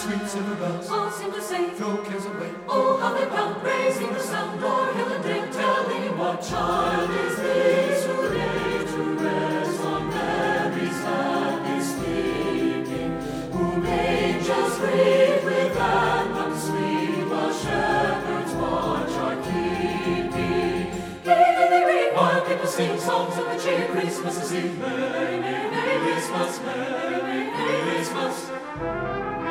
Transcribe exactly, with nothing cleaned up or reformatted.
Sweet silver bells all seem to say, throw cares away. oh, how they pound, raising the sound o'er hill and dale, telling what child is this who laid to rest on Mary's happy sleeping, whom angels greet with anthems sweet, while shepherds watch are keeping. Ring and they ring, while people sing songs of the cheer. Christmas is Eve. Merry, merry, merry Christmas, merry, merry Christmas.